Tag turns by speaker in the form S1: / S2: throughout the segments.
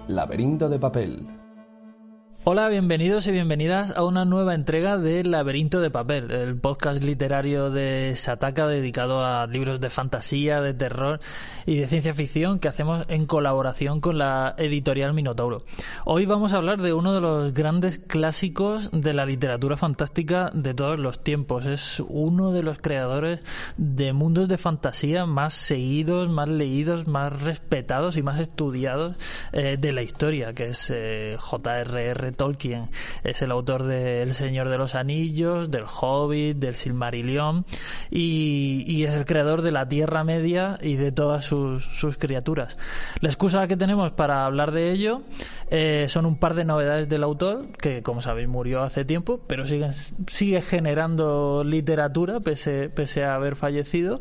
S1: Laberinto de papel.
S2: Hola, bienvenidos y bienvenidas a una nueva entrega de Laberinto de papel, el podcast literario de Shataka dedicado a libros de fantasía, de terror y de ciencia ficción que hacemos en colaboración con la editorial Minotauro. Hoy vamos a hablar de uno de los grandes clásicos de la literatura fantástica de todos los tiempos. Es uno de los creadores de mundos de fantasía más seguidos, más leídos, más respetados y más estudiados de la historia, que es J.R.R. Tolkien. Es el autor de El Señor de los Anillos, del Hobbit, del Silmarillion y es el creador de la Tierra Media y de todas sus criaturas. La excusa que tenemos para hablar de ello son un par de novedades del autor, que como sabéis murió hace tiempo, pero sigue generando literatura pese a haber fallecido,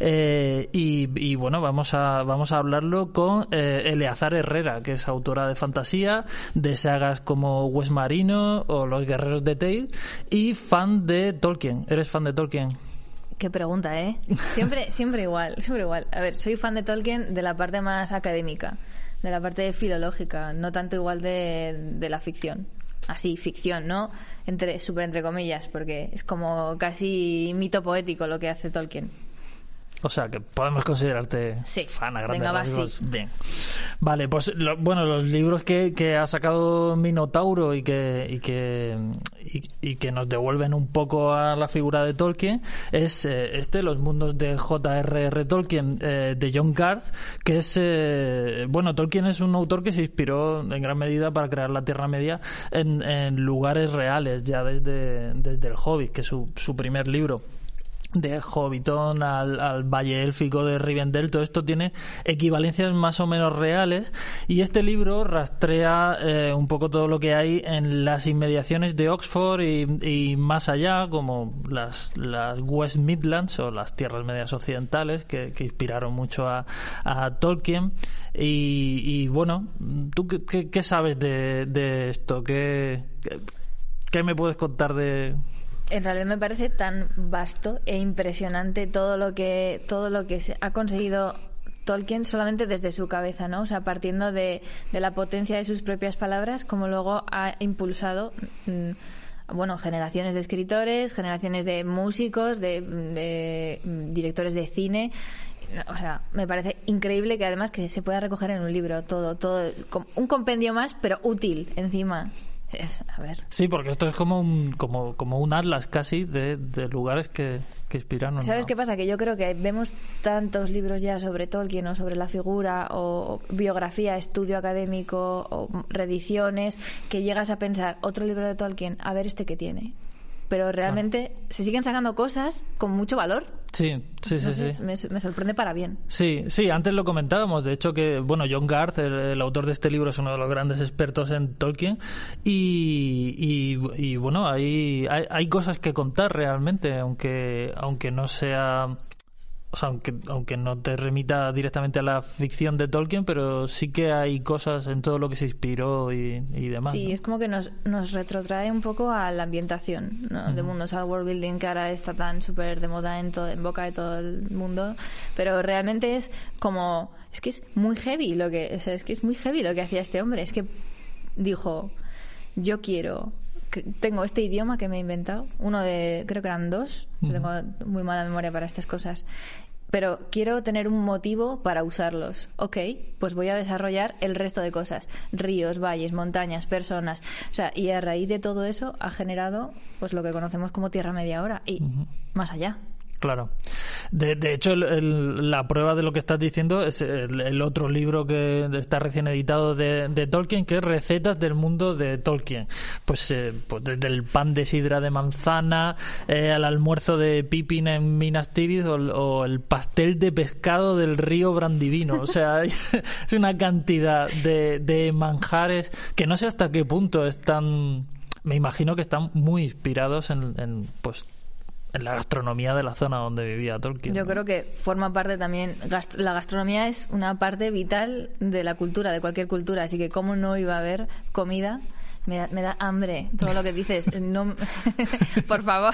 S2: y bueno, vamos a hablarlo con Eleazar Herrera, que es autora de fantasía, de sagas como West Marino o Los Guerreros de Tale, y fan de Tolkien. ¿Eres fan de Tolkien?
S3: Qué pregunta, ¿eh? Siempre igual. A ver, soy fan de Tolkien de la parte más académica, de la parte filológica, no tanto igual de la ficción. Así, ficción, ¿no? Súper entre comillas, porque es como casi mito poético lo que hace Tolkien.
S2: O sea, que podemos considerarte fan a grandes rasgos. Sí. Bien. Vale, pues los libros que ha sacado Minotauro y que nos devuelven un poco a la figura de Tolkien es Los mundos de J.R.R. Tolkien, de John Garth, que es Tolkien es un autor que se inspiró en gran medida para crear la Tierra Media en lugares reales, ya desde el Hobbit, que es su primer libro. De Hobbiton al Valle Élfico de Rivendell, todo esto tiene equivalencias más o menos reales, y este libro rastrea un poco todo lo que hay en las inmediaciones de Oxford y más allá, como las West Midlands o las Tierras Medias Occidentales, que inspiraron mucho a Tolkien. Y bueno, ¿tú qué sabes de esto? ¿Qué me puedes contar de...?
S3: En realidad me parece tan vasto e impresionante todo lo que se ha conseguido Tolkien solamente desde su cabeza, ¿no? O sea, partiendo de la potencia de sus propias palabras, como luego ha impulsado generaciones de escritores, generaciones de músicos, de directores de cine. O sea, me parece increíble que además que se pueda recoger en un libro todo un compendio más, pero útil encima. A ver.
S2: Sí, porque esto es como un atlas casi de lugares que inspiraron.
S3: ¿Sabes qué pasa? Que yo creo que vemos tantos libros ya sobre Tolkien o sobre la figura o biografía, estudio académico o reediciones, que llegas a pensar otro libro de Tolkien, a ver que tiene. Pero realmente se siguen sacando cosas con mucho valor.
S2: Sí.
S3: Me sorprende para bien. Sí,
S2: antes lo comentábamos. De hecho que, John Garth, el autor de este libro, es uno de los grandes expertos en Tolkien y hay cosas que contar realmente, aunque no sea... O sea, aunque no te remita directamente a la ficción de Tolkien, pero sí que hay cosas en todo lo que se inspiró y demás.
S3: Sí, ¿no? Es como que nos retrotrae un poco a la ambientación, ¿no? De mundos, al world building, que ahora está tan súper de moda en boca de todo el mundo, pero realmente es como... Es que es muy heavy lo que hacía este hombre. Es que dijo, yo tengo este idioma que me he inventado, creo que eran 2, yo tengo muy mala memoria para estas cosas, pero quiero tener un motivo para usarlos. Ok, pues voy a desarrollar el resto de cosas, ríos, valles, montañas, personas, o sea, y a raíz de todo eso ha generado pues lo que conocemos como Tierra Media ahora y más allá.
S2: Claro. De hecho, la prueba de lo que estás diciendo es el otro libro que está recién editado de Tolkien, que es Recetas del mundo de Tolkien. Pues desde el pan de sidra de manzana, al almuerzo de Pippin en Minas Tirith o el pastel de pescado del río Brandivino. O sea, es una cantidad de manjares que no sé hasta qué punto están... Me imagino que están muy inspirados en la gastronomía de la zona donde vivía Tolkien.
S3: Yo creo que forma parte también... La gastronomía es una parte vital de la cultura, de cualquier cultura, así que cómo no iba a haber comida. Me da hambre todo lo que dices. No, por favor.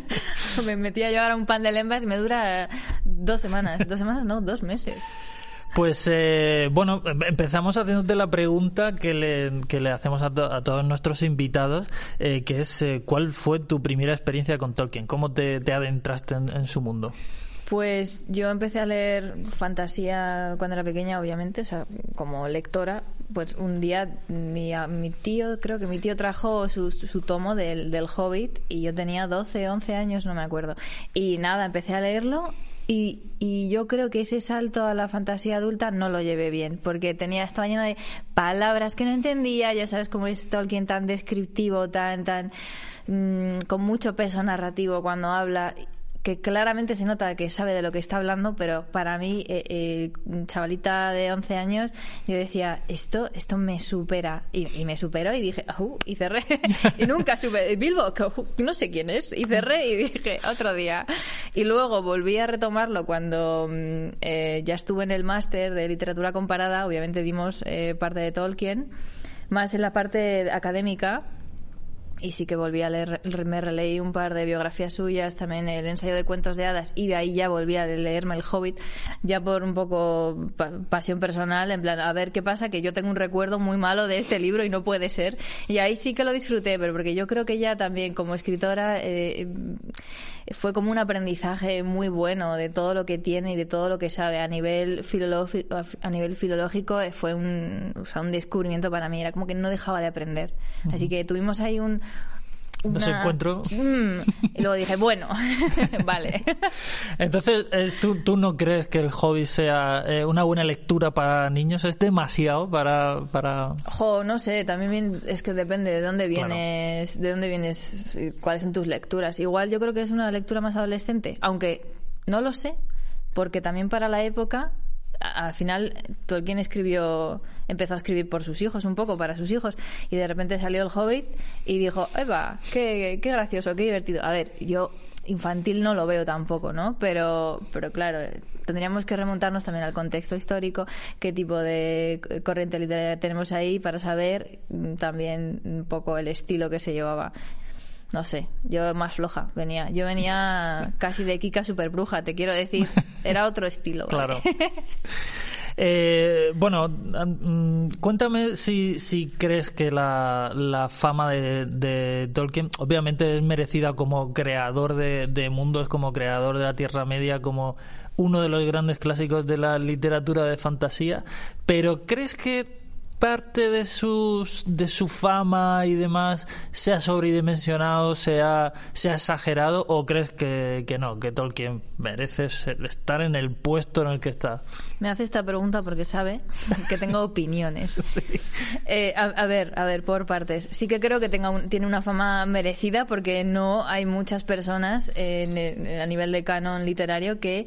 S3: Me metí a llevar un pan de lembas y me dura 2 semanas. 2 semanas, no, 2 meses.
S2: Pues bueno, empezamos haciéndote la pregunta que le hacemos a todos nuestros invitados, que es ¿cuál fue tu primera experiencia con Tolkien? ¿Cómo te adentraste en su mundo?
S3: Pues yo empecé a leer fantasía cuando era pequeña, obviamente, o sea, como lectora. Pues un día creo que mi tío trajo su tomo del Hobbit y yo tenía 12, 11 años, no me acuerdo. Y nada, empecé a leerlo y yo creo que ese salto a la fantasía adulta no lo llevé bien, porque estaba lleno de palabras que no entendía. Ya sabes cómo es Tolkien, tan descriptivo, tan con mucho peso narrativo cuando habla, que claramente se nota que sabe de lo que está hablando, pero para mí, chavalita de 11 años, yo decía, esto me supera. Y me superó y dije, y cerré. Y nunca supe. Bilbo, no sé quién es. Y cerré y dije, otro día. Y luego volví a retomarlo cuando ya estuve en el máster de literatura comparada. Obviamente dimos parte de Tolkien, más en la parte académica. Y sí que volví a leer, me releí un par de biografías suyas, también el ensayo de cuentos de hadas, y de ahí ya volví a leerme el Hobbit, ya por un poco pasión personal, en plan, a ver qué pasa, que yo tengo un recuerdo muy malo de este libro y no puede ser. Y ahí sí que lo disfruté, pero porque yo creo que ya también como escritora fue como un aprendizaje muy bueno de todo lo que tiene y de todo lo que sabe a nivel filológico. Fue un descubrimiento para mí, era como que no dejaba de aprender. Así que tuvimos ahí un
S2: encuentro.
S3: Y luego dije, bueno, vale.
S2: Entonces, ¿tú no crees que el Hobbit sea una buena lectura para niños? ¿Es demasiado para...?
S3: No sé, también es que depende de dónde vienes, claro. De dónde vienes, cuáles son tus lecturas. Igual yo creo que es una lectura más adolescente, aunque no lo sé, porque también para la época... Al final Tolkien empezó a escribir por sus hijos, un poco para sus hijos, y de repente salió el Hobbit y dijo, ¡Eva! ¡Qué gracioso, qué divertido! A ver, yo infantil no lo veo tampoco, ¿no? Pero claro, tendríamos que remontarnos también al contexto histórico, qué tipo de corriente literaria tenemos ahí para saber también un poco el estilo que se llevaba. No sé, yo más floja venía. Yo venía casi de Kika Superbruja, te quiero decir. Era otro estilo.
S2: Claro. Bueno, cuéntame si crees que la fama de Tolkien obviamente es merecida como creador de mundos, como creador de la Tierra Media, como uno de los grandes clásicos de la literatura de fantasía, pero ¿crees que parte de su fama y demás sea sobredimensionado, sea exagerado, o crees que no, que Tolkien merece estar en el puesto en el que está?
S3: Me hace esta pregunta porque sabe que tengo opiniones.
S2: Sí.
S3: A ver, por partes. Sí que creo que tiene una fama merecida, porque no hay muchas personas a nivel de canon literario que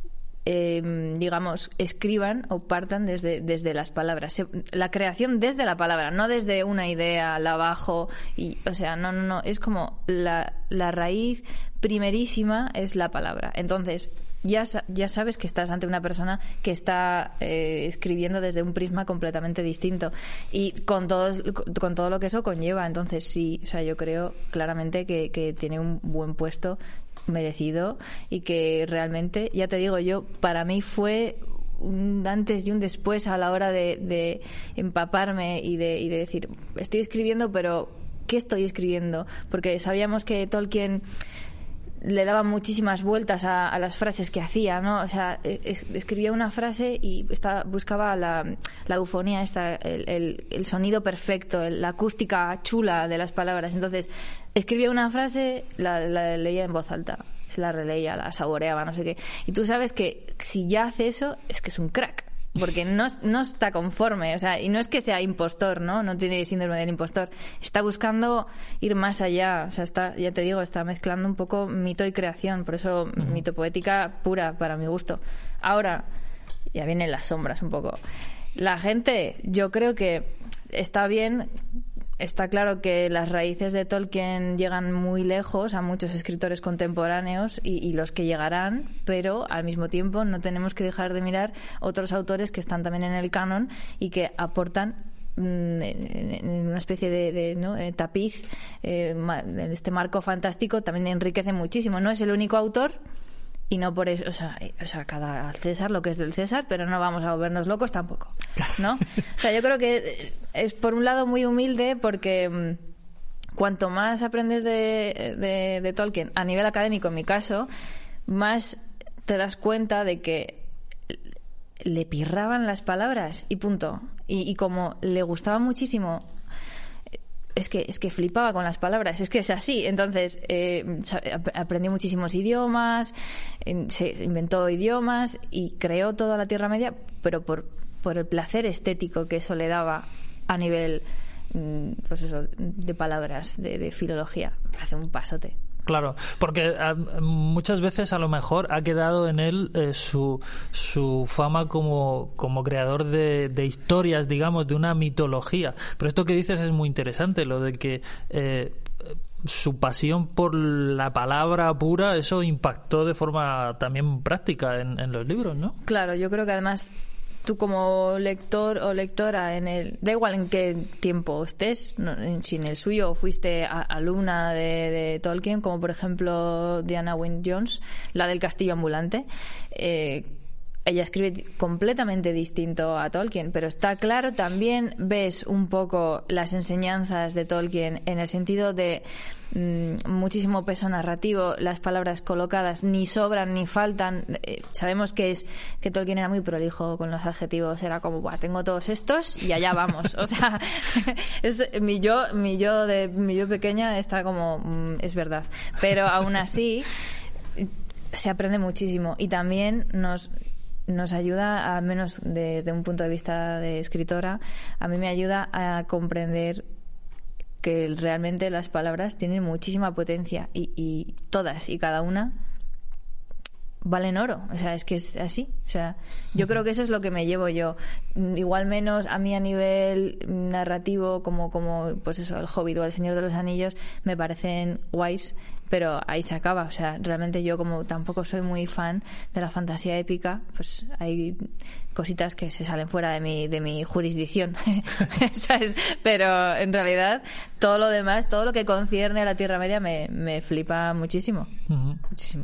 S3: digamos, escriban o partan desde las palabras. La creación desde la palabra, no desde una idea, la bajo, o sea, no, es como la raíz primerísima es la palabra. Entonces, ya sabes que estás ante una persona que está escribiendo desde un prisma completamente distinto y con todo lo que eso conlleva. Entonces, sí, o sea, yo creo claramente que tiene un buen puesto merecido, y que realmente, ya te digo, para mí fue un antes y un después a la hora de empaparme y de decir, estoy escribiendo, pero ¿qué estoy escribiendo? Porque sabíamos que Tolkien le daba muchísimas vueltas a las frases que hacía, ¿no? O sea, escribía una frase y buscaba la eufonía, el sonido perfecto, la acústica chula de las palabras. Entonces, escribía una frase, la leía en voz alta, se la releía, la saboreaba, no sé qué. Y tú sabes que si ya hace eso, es que es un crack. Porque no está conforme, o sea, y no es que sea impostor, no tiene síndrome del impostor, está buscando ir más allá, o sea, ya te digo, está mezclando un poco mito y creación, por eso mito poética pura para mi gusto. Ahora, ya vienen las sombras un poco. La gente, yo creo que está bien. Está claro que las raíces de Tolkien llegan muy lejos a muchos escritores contemporáneos y los que llegarán, pero al mismo tiempo no tenemos que dejar de mirar otros autores que están también en el canon y que aportan en una especie de tapiz, este marco fantástico, también enriquece muchísimo. No es el único autor y no por eso, o sea, cada al César lo que es del César, pero no vamos a volvernos locos tampoco, ¿no? O sea, yo creo que es por un lado muy humilde porque cuanto más aprendes de Tolkien a nivel académico, en mi caso, más te das cuenta de que le pirraban las palabras y punto. Y como le gustaba muchísimo, es que flipaba con las palabras, es que es así. Entonces aprendió muchísimos idiomas, se inventó idiomas y creó toda la Tierra Media, pero por el placer estético que eso le daba a nivel, pues eso, de palabras, de filología. Me parece un pasote.
S2: Claro, porque muchas veces a lo mejor ha quedado en él su fama como creador de historias, digamos, de una mitología. Pero esto que dices es muy interesante, lo de que su pasión por la palabra pura, eso impactó de forma también práctica en los libros, ¿no? Claro,
S3: yo creo que además tú como lector o lectora, da igual en qué tiempo estés, si en el suyo fuiste alumna de Tolkien, como por ejemplo Diana Wynne Jones, la del Castillo Ambulante, ella escribe completamente distinto a Tolkien, pero está claro, también ves un poco las enseñanzas de Tolkien en el sentido de muchísimo peso narrativo, las palabras colocadas ni sobran ni faltan. Sabemos que Tolkien era muy prolijo con los adjetivos, era como, buah, tengo todos estos y allá vamos. O sea, mi yo pequeña está como, es verdad, pero aún así se aprende muchísimo y también nos ayuda, al menos desde un punto de vista de escritora, a mí me ayuda a comprender que realmente las palabras tienen muchísima potencia y todas y cada una valen oro. O sea, es que es así. O sea, yo creo que eso es lo que me llevo yo. Igual menos a mí a nivel narrativo como pues eso, El Hobbit o El Señor de los Anillos me parecen guays, pero ahí se acaba. O sea, realmente yo como tampoco soy muy fan de la fantasía épica, pues hay cositas que se salen fuera de mi jurisdicción, ¿sabes? Pero en realidad todo lo demás, todo lo que concierne a la Tierra Media me flipa muchísimo. Uh-huh. Muchísimo.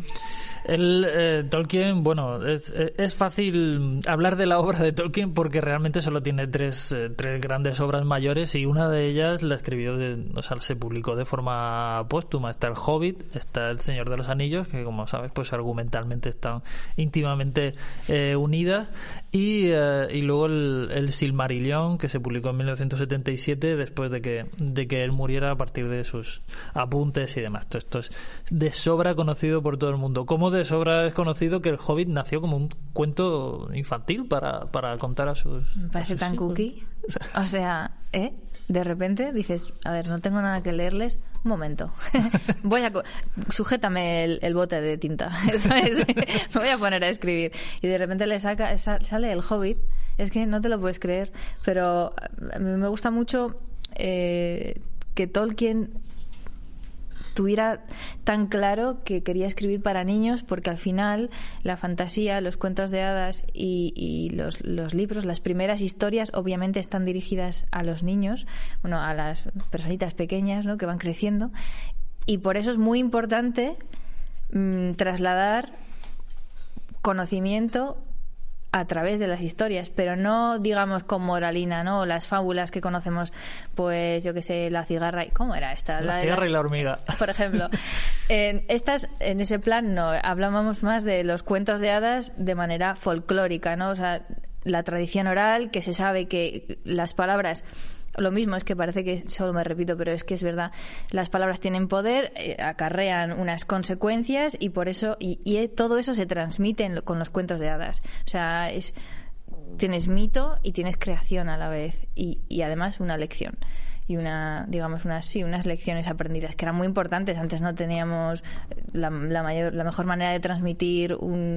S2: Tolkien, bueno, es fácil hablar de la obra de Tolkien porque realmente solo tiene tres grandes obras mayores y una de ellas la escribió, se publicó de forma póstuma. Está El Hobbit, está El Señor de los Anillos, que como sabes, pues argumentalmente están íntimamente unidas, y luego el Silmarillion, que se publicó en 1977 después de que él muriera, a partir de sus apuntes y demás. Todo esto es de sobra conocido por todo el mundo. Como de sobra es conocido que El Hobbit nació como un cuento infantil para contar a sus...
S3: Me parece tan
S2: hijos.
S3: Cookie. O sea, de repente dices, a ver, no tengo nada que leerles, un momento, sujétame el bote de tinta, ¿sabes? Me voy a poner a escribir, y de repente sale El Hobbit. Es que no te lo puedes creer, pero a mí me gusta mucho que Tolkien tuviera tan claro que quería escribir para niños, porque al final la fantasía, los cuentos de hadas y los libros, las primeras historias, obviamente están dirigidas a los niños, bueno, a las personitas pequeñas, ¿no?, que van creciendo, y por eso es muy importante trasladar conocimiento a través de las historias, pero no digamos con moralina, ¿no? Las fábulas que conocemos, pues yo que sé, la cigarra, ¿cómo era esta?
S2: La cigarra y la hormiga,
S3: por ejemplo. En ese plan no, hablábamos más de los cuentos de hadas de manera folclórica, ¿no? O sea, la tradición oral, que se sabe que las palabras, lo mismo, es que parece que solo me repito, pero es que es verdad, las palabras tienen poder, acarrean unas consecuencias, y por eso y todo eso se transmite con los cuentos de hadas. O sea, tienes mito y tienes creación a la vez, y además una lección y unas lecciones aprendidas que eran muy importantes. Antes no teníamos la mejor manera de transmitir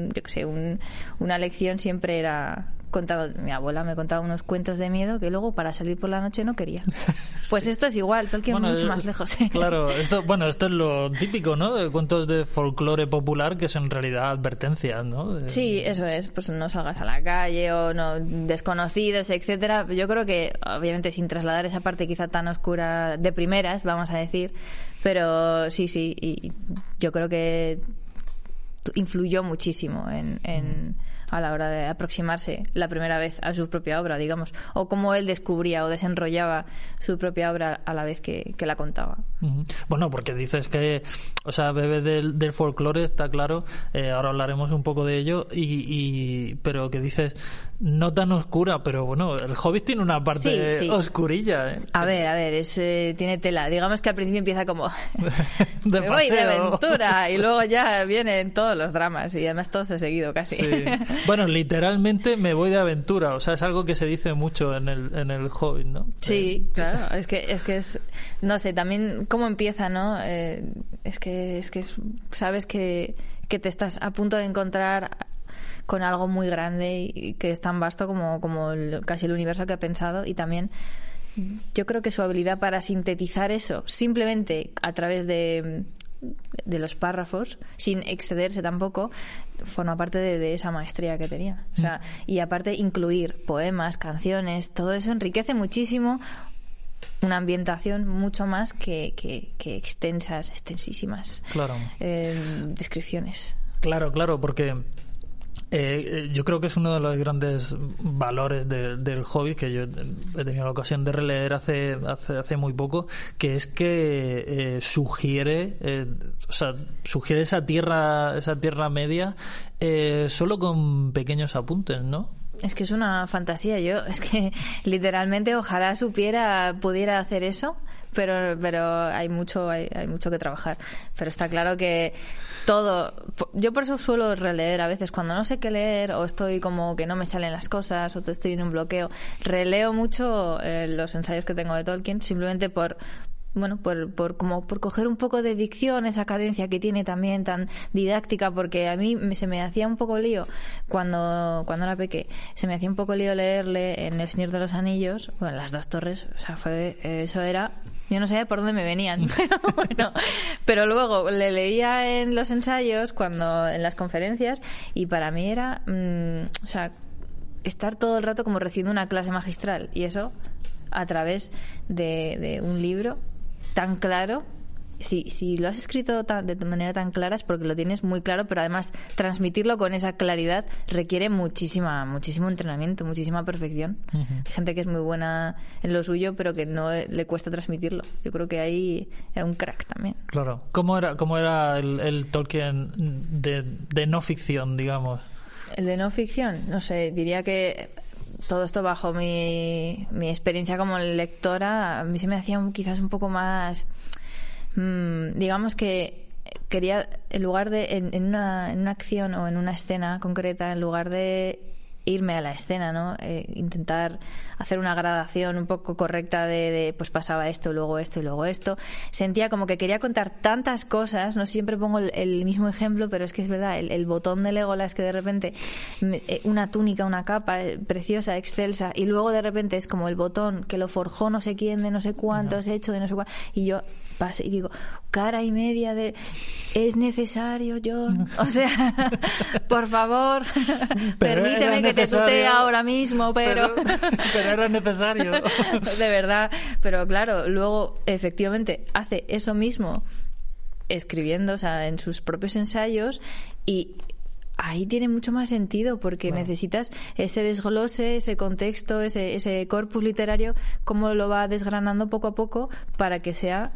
S3: una lección, siempre era contado. Mi abuela me contaba unos cuentos de miedo que luego para salir por la noche no quería. Pues sí. Esto es igual, Tolkien mucho más lejos.
S2: Claro, esto es lo típico, ¿no? De cuentos de folclore popular que son en realidad advertencias, ¿no?
S3: Sí, eso es. Pues no salgas a la calle, o no, desconocidos, etcétera. Yo creo que, obviamente, sin trasladar esa parte quizá tan oscura de primeras, vamos a decir, pero sí, y yo creo que influyó muchísimo a la hora de aproximarse la primera vez a su propia obra, digamos, o cómo él descubría o desenrollaba su propia obra a la vez que la contaba.
S2: Bueno, porque dices que, o sea, bebe del folclore, está claro, ahora hablaremos un poco de ello, pero que dices, no tan oscura, pero bueno, el Hobbit tiene una parte oscurilla.
S3: A ver, tiene tela. Digamos que al principio empieza como me voy de aventura y luego ya vienen todos los dramas y además todos de seguido casi.
S2: Sí. Bueno, literalmente me voy de aventura, o sea, es algo que se dice mucho en el Hobbit, ¿no?
S3: Sí, claro, es que es, no sé, también cómo empieza, ¿no? Es que sabes que te estás a punto de encontrar con algo muy grande y que es tan vasto como casi el universo que ha pensado, y también yo creo que su habilidad para sintetizar eso simplemente a través de los párrafos, sin excederse tampoco, forma parte de esa maestría que tenía. O sea, y aparte incluir poemas, canciones, todo eso enriquece muchísimo una ambientación mucho más que extensísimas descripciones. Claro,
S2: porque yo creo que es uno de los grandes valores del Hobbit, que yo he tenido la ocasión de releer hace muy poco, que es que sugiere esa tierra media solo con pequeños apuntes, ¿no?
S3: Es que es una fantasía. Es que literalmente ojalá pudiera hacer eso, pero hay mucho que trabajar. Pero está claro que todo, yo por eso suelo releer a veces cuando no sé qué leer o estoy como que no me salen las cosas o estoy en un bloqueo, releo mucho los ensayos que tengo de Tolkien, simplemente por coger un poco de dicción, esa cadencia que tiene también tan didáctica, porque a mí se me hacía un poco lío cuando era peque, se me hacía un poco lío leerle en El Señor de los Anillos, bueno, Las Dos Torres, o sea, eso era, yo no sé por dónde me venían, pero luego le leía en los ensayos, en las conferencias, y para mí era, estar todo el rato como recibiendo una clase magistral, y eso a través de un libro tan claro. Si lo has escrito de manera tan clara es porque lo tienes muy claro, pero además transmitirlo con esa claridad requiere muchísimo entrenamiento, muchísima perfección. Hay gente que es muy buena en lo suyo, pero que no le cuesta transmitirlo. Yo creo que ahí era un crack también.
S2: Claro. ¿Cómo era el Tolkien de no ficción, digamos?
S3: El de no ficción, no sé, diría que todo esto bajo mi experiencia como lectora, a mí se me hacía quizás un poco más, digamos que quería, en lugar de en una acción o en una escena concreta, en lugar de irme a la escena, ¿no? Intentar hacer una gradación un poco correcta de pues pasaba esto, luego esto y luego esto. Sentía como que quería contar tantas cosas, no siempre pongo el mismo ejemplo, pero es que es verdad, el botón de Legolas, que de repente una túnica, una capa preciosa, excelsa, y luego de repente es como el botón que lo forjó no sé quién, de no sé cuántos, hecho de no sé cuánto, y yo pasé y digo, cara y media de es necesario, John, o sea, por favor, permíteme que te tutee ahora mismo, pero
S2: era necesario.
S3: De verdad, pero claro, luego efectivamente hace eso mismo escribiendo, o sea, en sus propios ensayos, y ahí tiene mucho más sentido porque necesitas ese desglose, ese contexto, ese corpus literario, cómo lo va desgranando poco a poco para que sea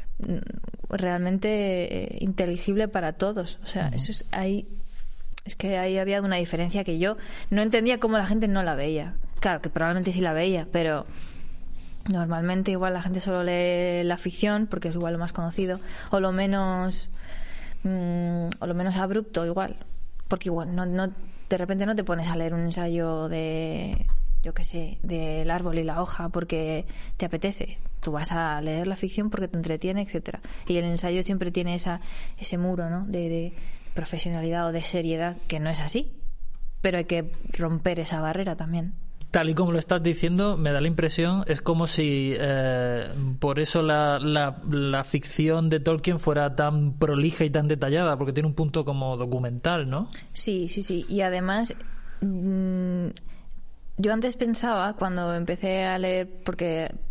S3: realmente inteligible para todos. O sea, eso es que ahí había una diferencia que yo no entendía cómo la gente no la veía. Claro, que probablemente sí la veía, pero normalmente igual la gente solo lee la ficción porque es igual lo más conocido, o lo menos abrupto igual, porque igual no de repente no te pones a leer un ensayo de, yo qué sé, del árbol y la hoja porque te apetece. Tú vas a leer la ficción porque te entretiene, etcétera. Y el ensayo siempre tiene ese muro, ¿no? de profesionalidad o de seriedad, que no es así, pero hay que romper esa barrera también.
S2: Tal y como lo estás diciendo, me da la impresión, es como si por eso la ficción de Tolkien fuera tan prolija y tan detallada, porque tiene un punto como documental, ¿no?
S3: Sí. Y además, yo antes pensaba, cuando empecé a leer, porque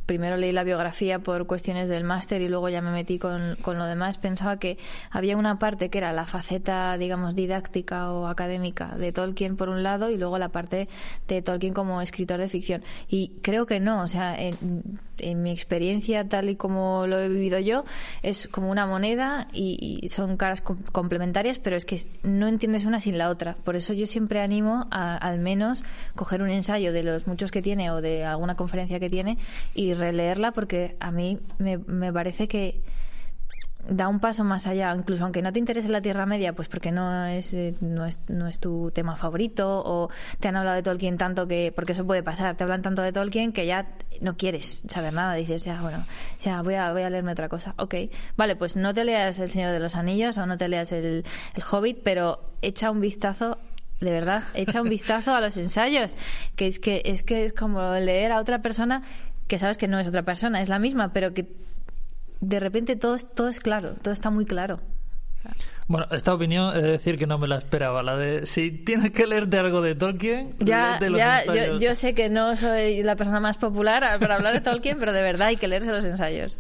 S3: primero leí la biografía por cuestiones del máster y luego ya me metí con lo demás, pensaba que había una parte que era la faceta, digamos, didáctica o académica de Tolkien por un lado y luego la parte de Tolkien como escritor de ficción. Y creo que no, o sea, en mi experiencia, tal y como lo he vivido yo, es como una moneda y son caras complementarias, pero es que no entiendes una sin la otra. Por eso yo siempre animo a al menos coger un ensayo de los muchos que tiene o de alguna conferencia que tiene y releerla, porque a mí me parece que da un paso más allá, incluso aunque no te interese la Tierra Media, pues porque no es tu tema favorito, o te han hablado de Tolkien tanto que, porque eso puede pasar, te hablan tanto de Tolkien que ya no quieres saber nada, dices, ya bueno, ya voy a leerme otra cosa. Ok, vale, pues no te leas El Señor de los Anillos o no te leas el Hobbit, pero echa un vistazo, de verdad, echa un vistazo a los ensayos, que es como leer a otra persona que sabes que no es otra persona, es la misma, pero que de repente todo es claro, todo está muy claro.
S2: Bueno, esta opinión es decir que no me la esperaba, la de si tienes que leerte algo de Tolkien, léete los ensayos.
S3: Yo sé que no soy la persona más popular para hablar de Tolkien, pero de verdad hay que leerse los ensayos.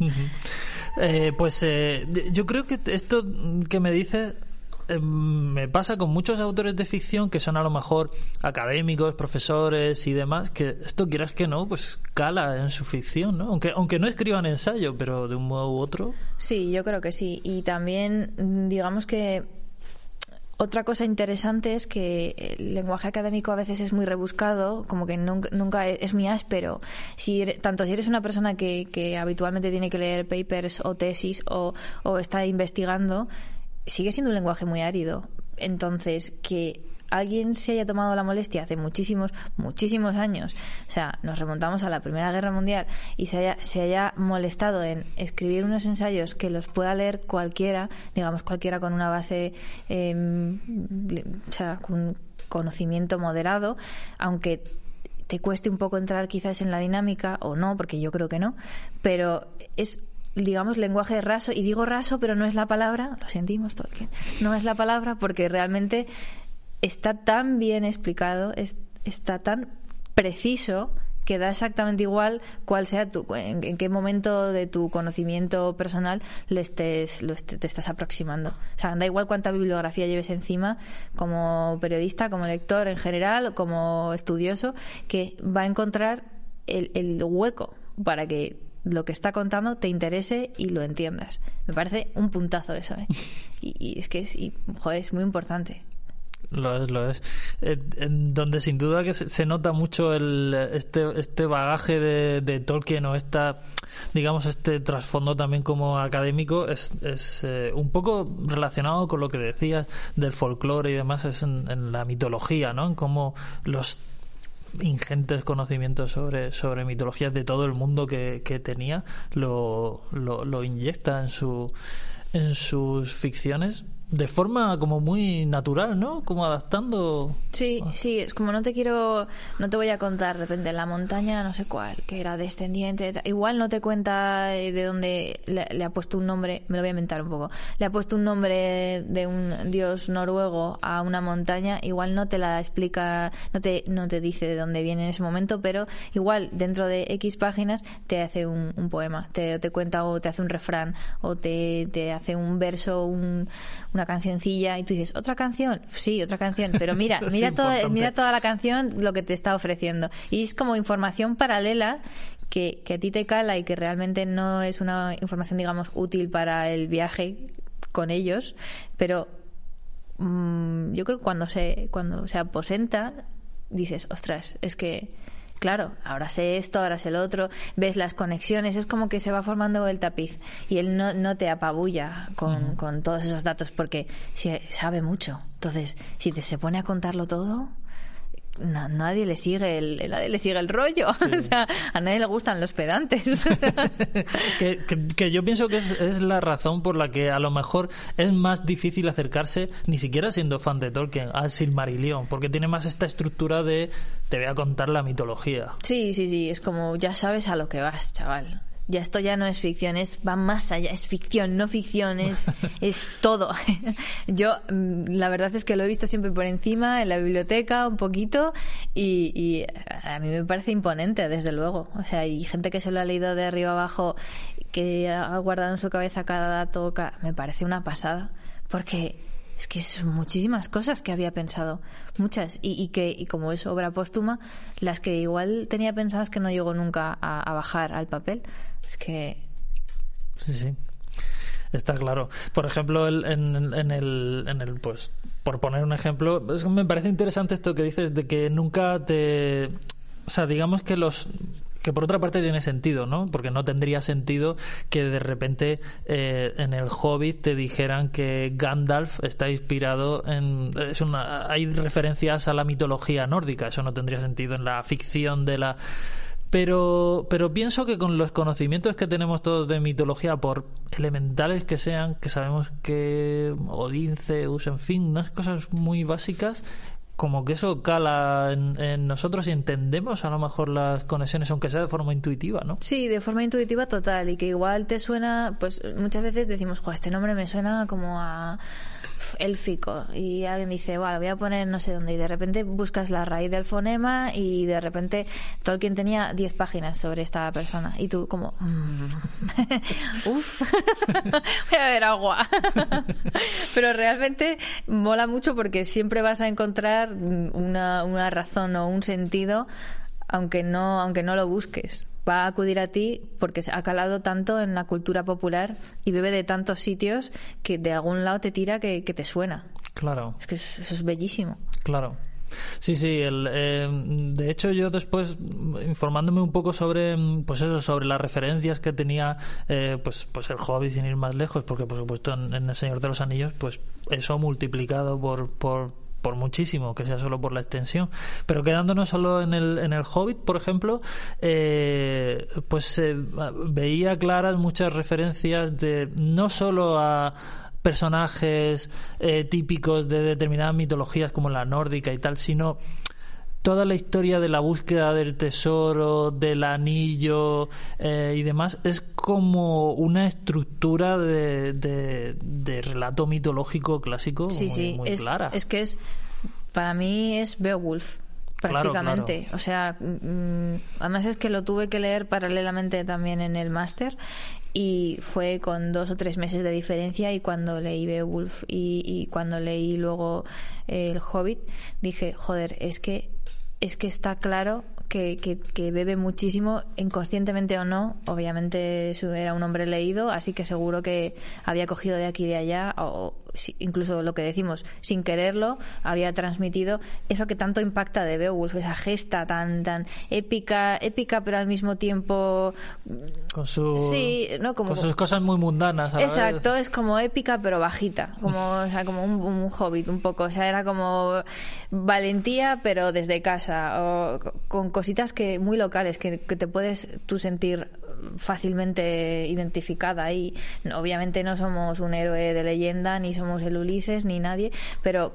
S2: Yo creo que esto que me dices me pasa con muchos autores de ficción que son a lo mejor académicos, profesores y demás, que esto, quieras que no, pues cala en su ficción, ¿no? Aunque no escriban ensayo, pero de un modo u otro. Sí,
S3: yo creo que sí. Y también, digamos que otra cosa interesante es que el lenguaje académico a veces es muy rebuscado, como que nunca es muy áspero. Tanto si eres una persona que habitualmente tiene que leer papers o tesis o está investigando, sigue siendo un lenguaje muy árido. Entonces, que alguien se haya tomado la molestia hace muchísimos años, o sea, nos remontamos a la Primera Guerra Mundial, y se haya molestado en escribir unos ensayos que los pueda leer cualquiera, digamos cualquiera con una base, o sea, con conocimiento moderado, aunque te cueste un poco entrar quizás en la dinámica, o no, porque yo creo que no, pero es, digamos, lenguaje raso, y digo raso, pero no es la palabra, lo sentimos, Tolkien, no es la palabra, porque realmente está tan bien explicado, está tan preciso, que da exactamente igual cuál sea en qué momento de tu conocimiento personal te estás aproximando. O sea, da igual cuánta bibliografía lleves encima, como periodista, como lector en general, como estudioso, que va a encontrar el hueco para que lo que está contando te interese y lo entiendas. Me parece un puntazo eso, ¿eh? Y es que es muy importante.
S2: Lo es. Donde sin duda que se nota mucho este bagaje de Tolkien, o digamos, este trasfondo también como académico, es un poco relacionado con lo que decías del folclore y demás, es en la mitología, ¿no? En cómo los ingentes conocimientos sobre mitologías de todo el mundo que tenía lo inyecta en sus ficciones de forma como muy natural, ¿no? Como adaptando. Sí,
S3: es como no te voy a contar de repente la montaña no sé cuál, que era descendiente, igual no te cuenta de dónde le ha puesto un nombre, me lo voy a inventar un poco, le ha puesto un nombre de un dios noruego a una montaña, igual no te la explica, no te dice de dónde viene en ese momento, pero igual dentro de X páginas te hace un poema, te cuenta, o te hace un refrán, o te hace un verso, una cancioncilla, y tú dices, ¿otra canción? Sí, otra canción, pero mira toda la canción, lo que te está ofreciendo. Y es como información paralela que a ti te cala y que realmente no es una información, digamos, útil para el viaje con ellos, pero yo creo que cuando se aposenta dices, ostras, es que claro, ahora sé esto, ahora sé lo otro, ves las conexiones, es como que se va formando el tapiz, y él no te apabulla con todos esos datos, porque sabe mucho. Entonces, si se pone a contarlo todo, nadie le sigue el rollo. Sí. O sea, a nadie le gustan los pedantes.
S2: que yo pienso que es la razón por la que a lo mejor es más difícil acercarse, ni siquiera siendo fan de Tolkien, al Silmarillion, porque tiene más esta estructura de te voy a contar la mitología.
S3: Sí, es como ya sabes a lo que vas, chaval. ya esto ya no es ficción, va más allá, es ficción, no ficción, es todo. Yo, la verdad es que lo he visto siempre por encima, en la biblioteca, un poquito, y a mí me parece imponente, desde luego. O sea, hay gente que se lo ha leído de arriba abajo, que ha guardado en su cabeza cada dato, me parece una pasada, porque es que son muchísimas cosas que había pensado, muchas, y como es obra póstuma, las que igual tenía pensadas que no llegó nunca a bajar al papel. Es que...
S2: Sí. Está claro. Por ejemplo, en el pues, por poner un ejemplo, me parece interesante esto que dices de que nunca te... O sea, digamos que por otra parte tiene sentido, ¿no? Porque no tendría sentido que de repente en el Hobbit te dijeran que Gandalf está inspirado hay referencias a la mitología nórdica. Eso no tendría sentido en la ficción de la... Pero pienso que con los conocimientos que tenemos todos de mitología, por elementales que sean, que sabemos que Odín, Zeus, en fin, unas cosas muy básicas, como que eso cala en nosotros y entendemos a lo mejor las conexiones, aunque sea de forma intuitiva, ¿no?
S3: Sí, de forma intuitiva total, y que igual te suena, pues muchas veces decimos, este nombre me suena como a élfico, y alguien dice, vale, voy a poner no sé dónde, y de repente buscas la raíz del fonema y de repente Tolkien tenía 10 páginas sobre esta persona y tú como uff, voy a beber agua. Pero realmente mola mucho porque siempre vas a encontrar una razón o un sentido, aunque no lo busques. Va a acudir a ti porque ha calado tanto en la cultura popular y bebe de tantos sitios que de algún lado te tira que te suena.
S2: Claro.
S3: Es que eso es bellísimo.
S2: Claro. Sí, de hecho yo después, informándome un poco sobre sobre las referencias que tenía pues el Hobbit, sin ir más lejos, porque por supuesto en El Señor de los Anillos, pues eso multiplicado por muchísimo, que sea solo por la extensión, pero quedándonos solo en el Hobbit, por ejemplo, veía claras muchas referencias de no solo a personajes típicos de determinadas mitologías como la nórdica y tal, sino toda la historia de la búsqueda del tesoro, del anillo y demás, es como una estructura de relato mitológico clásico muy clara.
S3: Es que para mí es Beowulf, prácticamente.
S2: Claro.
S3: O sea, además es que lo tuve que leer paralelamente también en el máster y fue con 2 o 3 meses de diferencia, y cuando leí Beowulf y cuando leí luego El Hobbit dije, joder, es que está claro que bebe muchísimo, inconscientemente o no. Obviamente era un hombre leído, así que seguro que había cogido de aquí y de allá, o incluso lo que decimos, sin quererlo, había transmitido eso que tanto impacta de Beowulf, esa gesta tan épica, pero al mismo tiempo
S2: con con sus cosas muy mundanas a la
S3: exacto,
S2: vez.
S3: Es como épica pero bajita, como un hobbit un poco, o sea, era como valentía pero desde casa, o con cositas muy locales que te puedes tú sentir fácilmente identificada, y obviamente no somos un héroe de leyenda, ni somos el Ulises, ni nadie, pero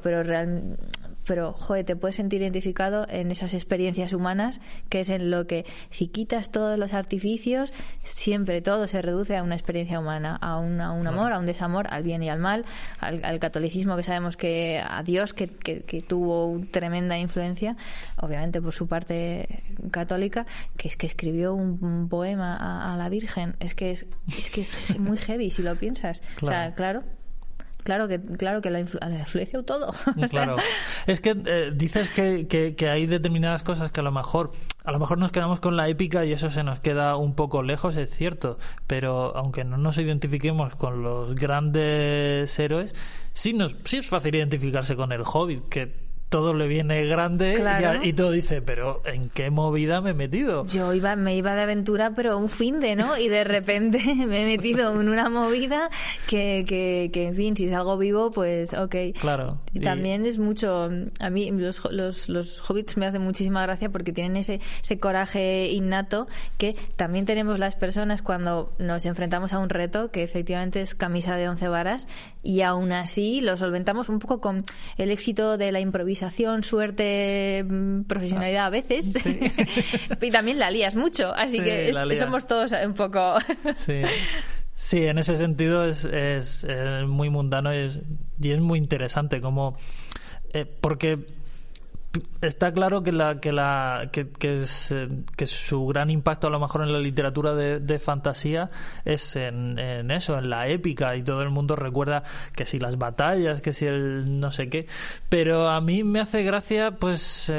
S3: joder, te puedes sentir identificado en esas experiencias humanas, que es en lo que, si quitas todos los artificios, siempre todo se reduce a una experiencia humana, a un amor, a un desamor, al bien y al mal, al catolicismo, que sabemos que a Dios, que tuvo tremenda influencia, obviamente por su parte católica, que es que escribió un poema a la Virgen. Es que es muy heavy si lo piensas. Claro. O sea, Claro que la influencia todo.
S2: Claro. Es que dices que hay determinadas cosas que a lo mejor nos quedamos con la épica y eso se nos queda un poco lejos, es cierto, pero aunque no nos identifiquemos con los grandes héroes, sí es fácil identificarse con el Hobbit, que todo le viene grande. Claro. Y todo dice, pero ¿en qué movida me he metido?
S3: Yo me iba de aventura, pero un finde, ¿no? Y de repente me he metido en una movida que en fin, si salgo vivo, pues ok.
S2: Claro.
S3: Y también es mucho... A mí los hobbits me hacen muchísima gracia porque tienen ese coraje innato que también tenemos las personas cuando nos enfrentamos a un reto, que efectivamente es camisa de 11 varas, y aún así lo solventamos un poco con el éxito de la improvisación, improvisación, suerte, profesionalidad a veces. Sí. Y también la lías mucho, así sí, que somos todos un poco...
S2: Sí. Sí, en ese sentido es muy mundano y es muy interesante como porque está claro que su gran impacto a lo mejor en la literatura de fantasía es en eso, en la épica, y todo el mundo recuerda que si las batallas, que si el no sé qué, pero a mí me hace gracia pues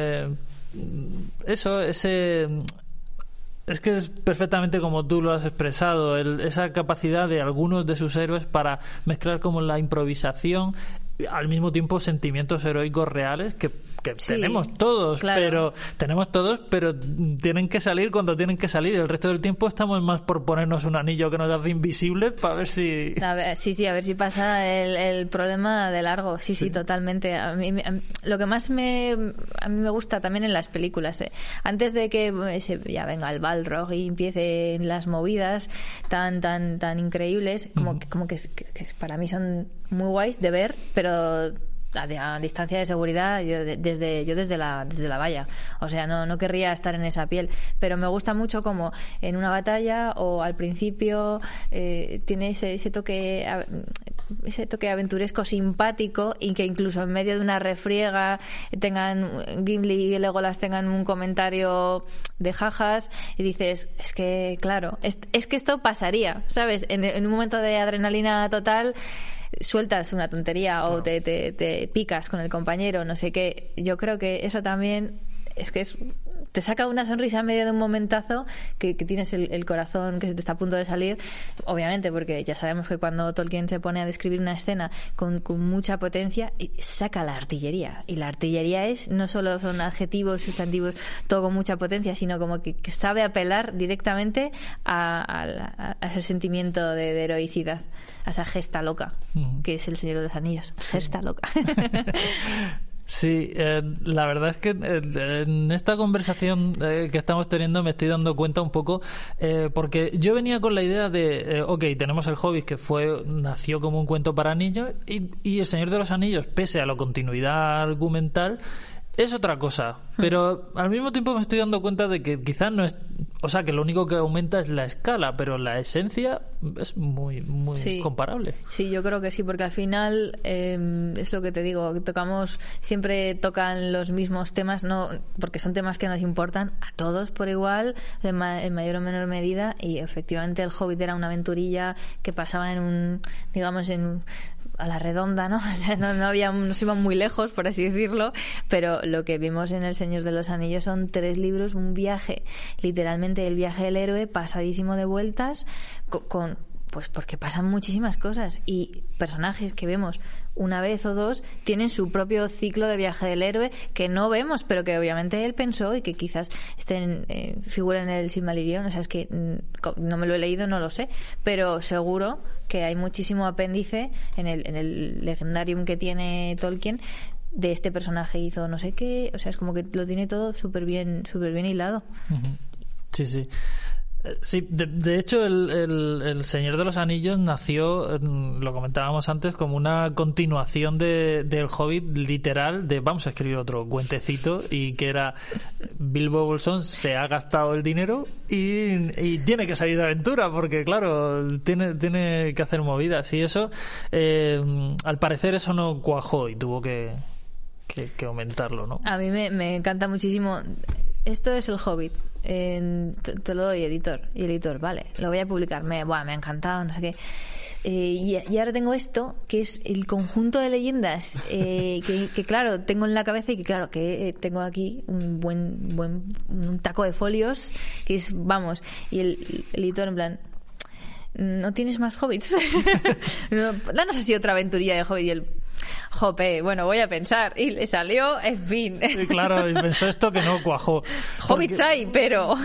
S2: es que es perfectamente como tú lo has expresado, esa capacidad de algunos de sus héroes para mezclar como la improvisación, al mismo tiempo sentimientos heroicos reales que sí, tenemos todos, claro. pero tienen que salir cuando tienen que salir. El resto del tiempo estamos más por ponernos un anillo que nos hace invisibles para ver si...
S3: a ver si pasa el problema de largo. Sí, totalmente. A mí, lo que más a mí me gusta también en las películas, antes de que ya venga el Balrog y empiecen las movidas tan increíbles, como que para mí son muy guays de ver, pero a distancia de seguridad, yo desde la valla, o sea, no querría estar en esa piel, pero me gusta mucho como en una batalla o al principio tiene ese toque aventuresco simpático, y que incluso en medio de una refriega Gimli y Legolas tengan un comentario de jajas y dices, es que claro, es que esto pasaría, ¿sabes? En un momento de adrenalina total sueltas una tontería o te picas con el compañero, no sé qué. Yo creo que eso también te saca una sonrisa en medio de un momentazo que tienes el corazón que se te está a punto de salir, obviamente, porque ya sabemos que cuando Tolkien se pone a describir una escena con mucha potencia, saca la artillería, y la artillería no solo son adjetivos, sustantivos, todo con mucha potencia, sino como que sabe apelar directamente a ese sentimiento de heroicidad, a esa gesta loca, que es el Señor de los Anillos. Gesta loca.
S2: Sí, la verdad es que en esta conversación que estamos teniendo me estoy dando cuenta un poco, porque yo venía con la idea de, tenemos el Hobbit, que nació como un cuento para niños, y el Señor de los Anillos, pese a la continuidad argumental, es otra cosa, pero al mismo tiempo me estoy dando cuenta de que quizás no es, o sea, que lo único que aumenta es la escala, pero la esencia es muy comparable. Sí,
S3: yo creo que sí, porque al final es lo que te digo, siempre tocan los mismos temas, no porque son temas que nos importan a todos por igual, en mayor o menor medida, y efectivamente el Hobbit era una aventurilla que pasaba a la redonda, ¿no? O sea, no se iban muy lejos, por así decirlo, pero lo que vimos en El Señor de los Anillos son 3 libros, un viaje, literalmente el viaje del héroe pasadísimo de vueltas, pues porque pasan muchísimas cosas, y personajes que vemos una vez o dos tienen su propio ciclo de viaje del héroe que no vemos, pero que obviamente él pensó y que quizás figuran en el Silmarillion. O sea, es que no me lo he leído, no lo sé, pero seguro que hay muchísimo apéndice en el Legendarium que tiene Tolkien de este personaje hizo no sé qué. O sea, es como que lo tiene todo súper bien hilado.
S2: Sí. Sí, de hecho el Señor de los Anillos nació, lo comentábamos antes, como una continuación del Hobbit literal, de vamos a escribir otro cuentecito, y que era Bilbo Bolsón se ha gastado el dinero y tiene que salir de aventura, porque claro, tiene que hacer movidas, y eso al parecer eso no cuajó y tuvo que aumentarlo, ¿no?
S3: A mí me encanta muchísimo. Esto es el Hobbit. Te lo doy, editor. Y el editor, vale, lo voy a publicar. Me ha encantado, no sé qué. Y ahora tengo esto, que es el conjunto de leyendas que claro, tengo en la cabeza, y que claro, que tengo aquí un taco de folios, que es, vamos, y el editor en plan, ¿no tienes más hobbits? Danos así otra aventurilla de hobbit. Y el jope, bueno, voy a pensar, y le salió, en fin.
S2: Sí, claro, y pensó esto que no cuajó.
S3: Hobbits hay, pero...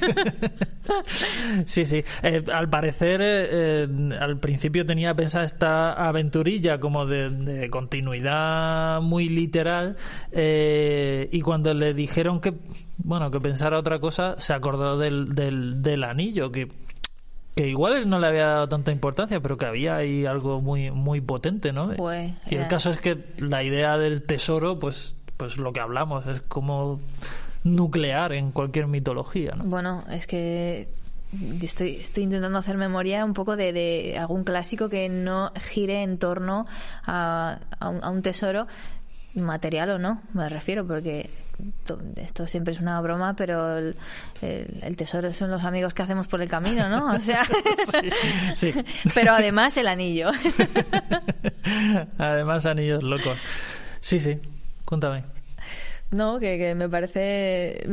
S2: Sí. Al parecer, al principio tenía pensada esta aventurilla como de continuidad muy literal, y cuando le dijeron que pensara otra cosa, se acordó del anillo, que igual él no le había dado tanta importancia, pero que había ahí algo muy muy potente, ¿no? Y el caso es que la idea del tesoro pues pues lo que hablamos, es como nuclear en cualquier mitología, ¿no?
S3: Bueno, es que estoy intentando hacer memoria un poco de algún clásico que no gire en torno a un tesoro, material o no, me refiero, porque esto siempre es una broma, pero el tesoro son los amigos que hacemos por el camino, ¿no? O sea,
S2: sí.
S3: Pero además el anillo.
S2: Además anillos locos. Sí, cuéntame.
S3: No, que me parece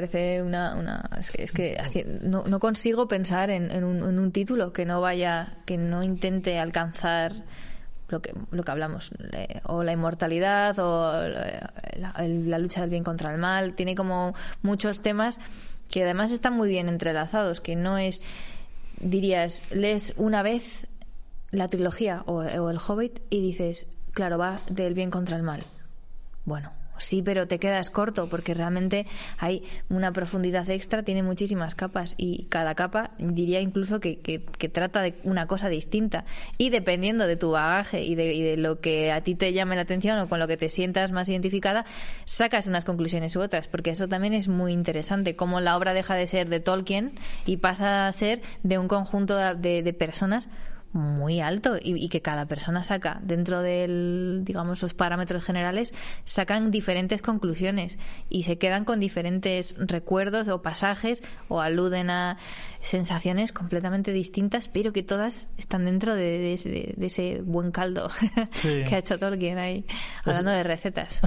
S3: una es que no consigo pensar en un título que no intente alcanzar lo que hablamos, o la inmortalidad o la lucha del bien contra el mal. Tiene como muchos temas que además están muy bien entrelazados, que no es, dirías, lees una vez la trilogía o el Hobbit y dices, claro, va del bien contra el mal. Bueno, sí, pero te quedas corto porque realmente hay una profundidad extra, tiene muchísimas capas y cada capa diría incluso que trata de una cosa distinta, y dependiendo de tu bagaje y de lo que a ti te llame la atención o con lo que te sientas más identificada, sacas unas conclusiones u otras, porque eso también es muy interesante, cómo la obra deja de ser de Tolkien y pasa a ser de un conjunto de personas muy alto, y que cada persona saca dentro del, digamos, los parámetros generales, sacan diferentes conclusiones y se quedan con diferentes recuerdos o pasajes o aluden a sensaciones completamente distintas, pero que todas están dentro de ese buen caldo que ha hecho Tolkien ahí, hablando de recetas.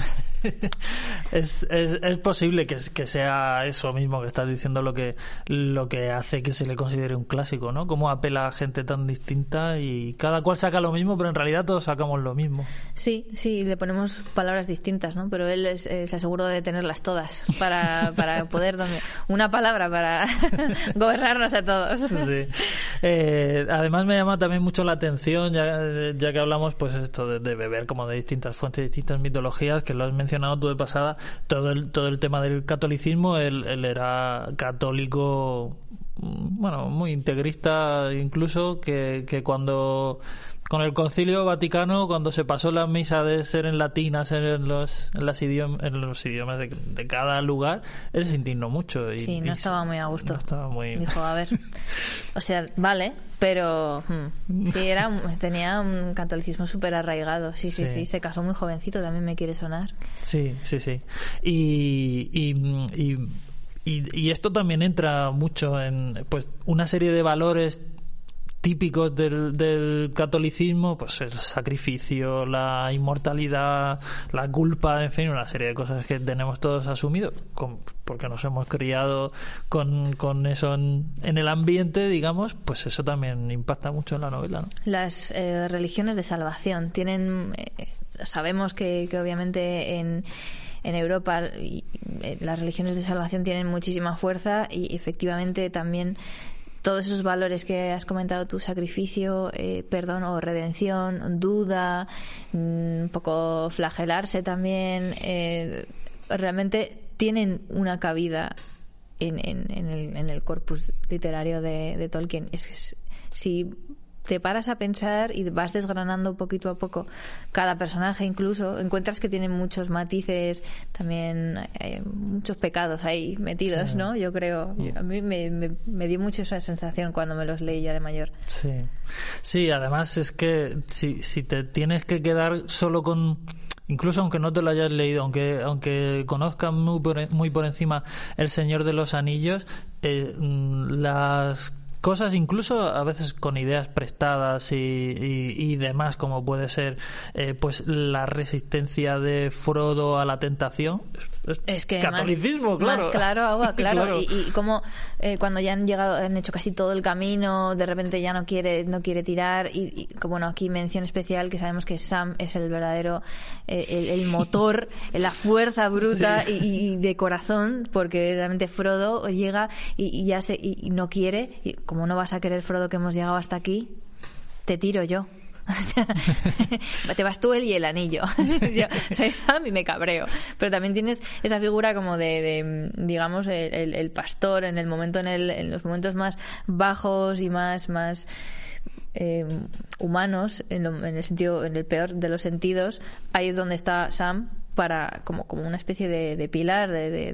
S2: Es posible que sea eso mismo que estás diciendo lo que hace que se le considere un clásico, ¿no? Cómo apela a gente tan distinta y cada cual saca lo mismo, pero en realidad todos sacamos lo mismo.
S3: Sí, le ponemos palabras distintas, ¿no? Pero él se aseguró de tenerlas todas para poder una palabra para gobernarnos a todos.
S2: Sí. Además me llama también mucho la atención, ya que hablamos pues esto de beber como de distintas fuentes, distintas mitologías, que lo has mencionado tú de pasada, todo el tema del catolicismo. Él era católico, bueno, muy integrista, incluso que cuando con el Concilio Vaticano, cuando se pasó la misa de ser en latín a ser en los idiomas de cada lugar, él se indignó mucho
S3: no estaba muy a gusto.
S2: No estaba muy...
S3: Dijo, a ver, o sea, vale, pero sí, tenía un catolicismo súper arraigado. Sí, se casó muy jovencito, también me quiere sonar. Sí.
S2: Y esto también entra mucho en pues una serie de valores típicos del catolicismo, pues el sacrificio, la inmortalidad, la culpa, en fin, una serie de cosas que tenemos todos asumido porque nos hemos criado con eso en el ambiente, digamos. Pues eso también impacta mucho en la novela, ¿no?
S3: Las religiones de salvación tienen, sabemos que obviamente en Europa las religiones de salvación tienen muchísima fuerza, y efectivamente también todos esos valores que has comentado tú, sacrificio, perdón o redención, duda, un poco flagelarse también, realmente tienen una cabida en el corpus literario de Tolkien. Si te paras a pensar y vas desgranando poquito a poco cada personaje, incluso encuentras que tienen muchos matices, también muchos pecados ahí metidos, sí, ¿no? Yo creo, a mí me dio mucho esa sensación cuando me los leí ya de mayor.
S2: Sí, además es que si te tienes que quedar solo con, incluso aunque no te lo hayas leído, aunque conozcas muy por encima El Señor de los Anillos, las cosas, incluso a veces con ideas prestadas y demás, como puede ser pues la resistencia de Frodo a la tentación, es que
S3: catolicismo, más claro, agua, claro. Y como cuando ya han hecho casi todo el camino, de repente ya no quiere tirar, y bueno, aquí mención especial que sabemos que Sam es el verdadero el motor, la fuerza bruta, sí, y de corazón, porque realmente Frodo llega y ya y no quiere, y como no vas a querer, Frodo, que hemos llegado hasta aquí, te tiro yo. O sea, te vas tú, él y el anillo. Yo soy Sam y me cabreo. Pero también tienes esa figura como de digamos, el pastor en el momento, en los momentos más bajos y más humanos, en el sentido, en el peor de los sentidos. Ahí es donde está Sam, para como una especie de pilar,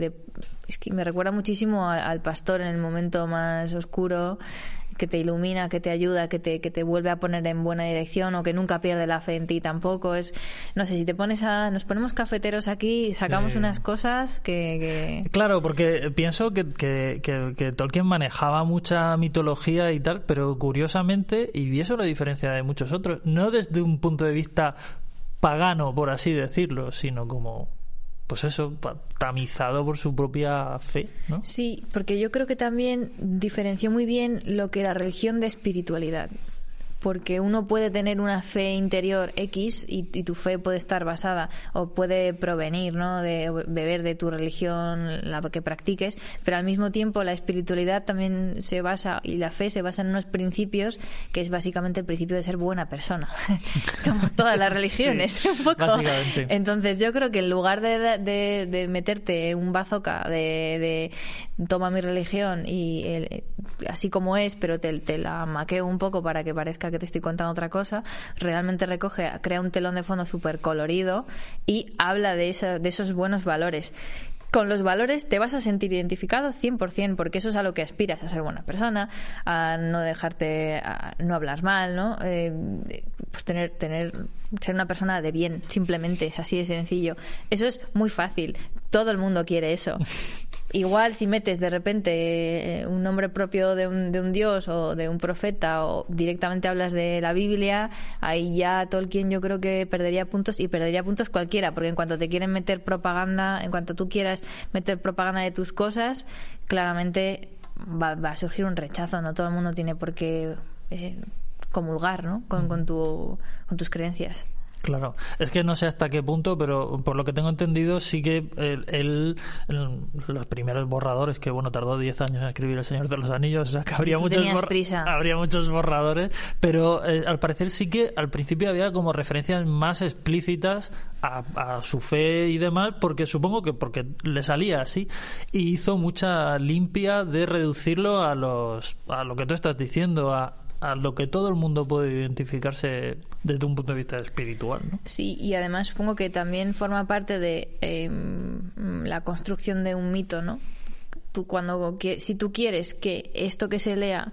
S3: es que me recuerda muchísimo al pastor en el momento más oscuro, que te ilumina, que te ayuda, que te vuelve a poner en buena dirección, o que nunca pierde la fe en ti tampoco. No sé, si nos ponemos cafeteros aquí y sacamos unas cosas que...
S2: Claro, porque pienso que Tolkien manejaba mucha mitología y tal, pero curiosamente, y eso la diferencia de muchos otros, no desde un punto de vista pagano, por así decirlo, sino como... pues eso, tamizado por su propia fe, ¿no?
S3: Sí, porque yo creo que también diferenció muy bien lo que era religión de espiritualidad. Porque uno puede tener una fe interior X y tu fe puede estar basada o puede provenir, ¿no?, de beber de tu religión, la que practiques, pero al mismo tiempo la espiritualidad también se basa, y la fe se basa en unos principios, que es básicamente el principio de ser buena persona, como todas las religiones,
S2: sí,
S3: un poco.
S2: Básicamente.
S3: Entonces yo creo que en lugar de meterte un bazooka de toma mi religión y así como es, pero te la maqueo un poco para que parezca que te estoy contando otra cosa, realmente crea un telón de fondo súper colorido y habla de esos buenos valores. Con los valores te vas a sentir identificado 100%, porque eso es a lo que aspiras, a ser buena persona, a no dejarte, a no hablar mal, ¿no? Pues ser una persona de bien, simplemente, es así de sencillo. Eso es muy fácil, todo el mundo quiere eso. Igual si metes de repente un nombre propio de un dios o de un profeta, o directamente hablas de la Biblia, ahí ya Tolkien yo creo que perdería puntos, y perdería puntos cualquiera, porque en cuanto te quieren meter propaganda, en cuanto tú quieras meter propaganda de tus cosas, claramente va a surgir un rechazo. No todo el mundo tiene por qué comulgar, ¿no?, con tus creencias.
S2: Claro, es que no sé hasta qué punto, pero por lo que tengo entendido sí que él los primeros borradores, que bueno, tardó 10 años en escribir El Señor de los Anillos, o sea que habría muchos borradores, pero al parecer sí que al principio había como referencias más explícitas a su fe y demás, porque supongo que porque le salía así, y hizo mucha limpia de reducirlo a lo que tú estás diciendo, a lo que todo el mundo puede identificarse desde un punto de vista espiritual, ¿no?
S3: Sí, y además supongo que también forma parte de la construcción de un mito, ¿no? Si tú quieres que esto que se lea,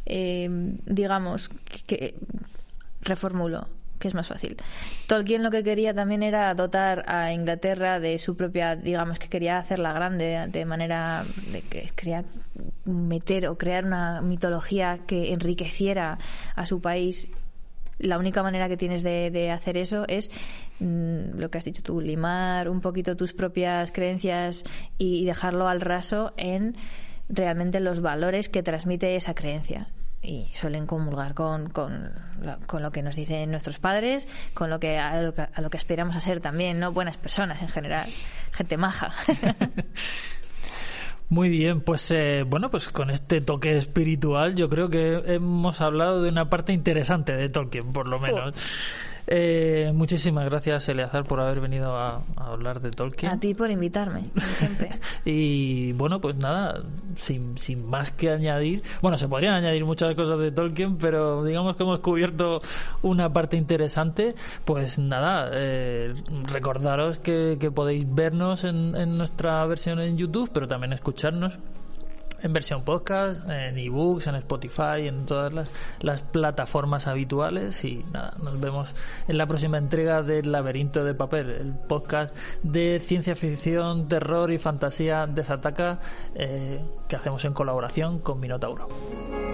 S3: digamos, que reformulo, que es más fácil. Tolkien lo que quería también era dotar a Inglaterra de su propia, digamos, que quería hacerla grande, de manera de que quería meter o crear una mitología que enriqueciera a su país. La única manera que tienes de hacer eso es lo que has dicho tú, limar un poquito tus propias creencias y dejarlo al raso en realmente los valores que transmite esa creencia. Y suelen comulgar con lo que nos dicen nuestros padres, con a lo que aspiramos a ser también, ¿no? Buenas personas en general, gente maja.
S2: Muy bien, pues pues con este toque espiritual yo creo que hemos hablado de una parte interesante de Tolkien, por lo menos. Muchísimas gracias, Eleazar, por haber venido a hablar de Tolkien.
S3: A ti por invitarme, como siempre.
S2: Y bueno, pues nada, sin más que añadir. Bueno, se podrían añadir muchas cosas de Tolkien, pero digamos que hemos cubierto una parte interesante. Pues nada, recordaros que podéis vernos en nuestra versión en YouTube, pero también escucharnos en versión podcast, en ebooks, en Spotify, en todas las plataformas habituales. Y nada, nos vemos en la próxima entrega del Laberinto de Papel, el podcast de ciencia ficción, terror y fantasía de Sataka, que hacemos en colaboración con Minotauro.